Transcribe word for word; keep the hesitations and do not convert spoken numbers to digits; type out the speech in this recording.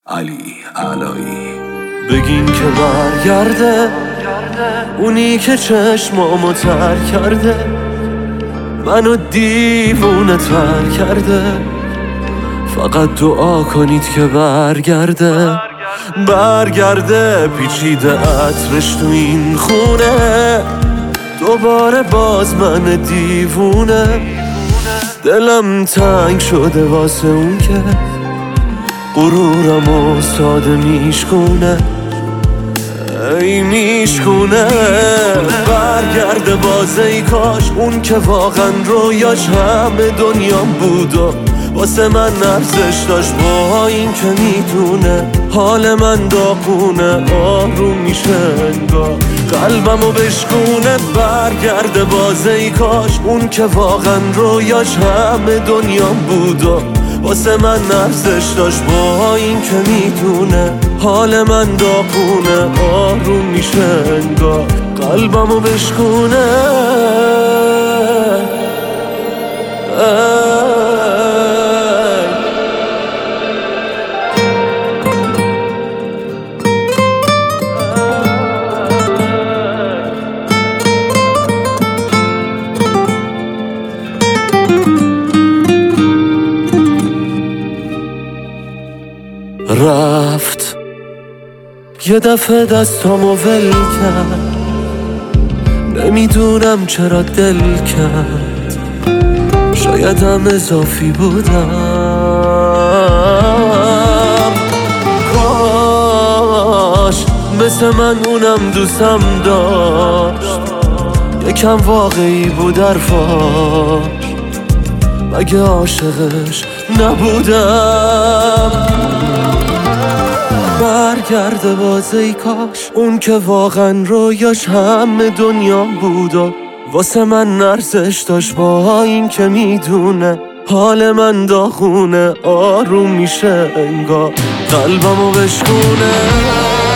علی علایی. بگین که برگرده اونی که چشمامو تر کرده، منو دیوونه تر کرده. فقط دعا کنید که برگرده برگرده پیچیده عطرش تو این خونه، دوباره باز من دیوونه. دلم تنگ شده واسه اون که غرورمو ساده میشکونه، ای میشکونه. برگرده باز ای کاش اون که واقعا رویاش همه دنیام بود و واسه من ارزش داشت، با این که میدونه حال من داغونه، آروم میشه انگار قلبمو بشکونه. برگرده باز ای کاش اون که واقعا رویاش همه دنیام بود و واسه من ارزش داشت، با این که میدونه حال من داغونه، آروم میشه انگار قلبمو بشکونه. رفت یه دفعه دستامو ول کرد، نمیدونم چرا دل کرد، شایدم اضافی بودم. کاش مثل من اونم دوستم داشت، یکم واقعی بود حرفاش، مگه عاشقش نبودم. برگرده باز ای کاش اون که واقعا رویاش همه دنیا بود و واسه من ارزش داشت، با این که میدونه حال من داغونه، آروم میشه انگار قلبمو بشکونه.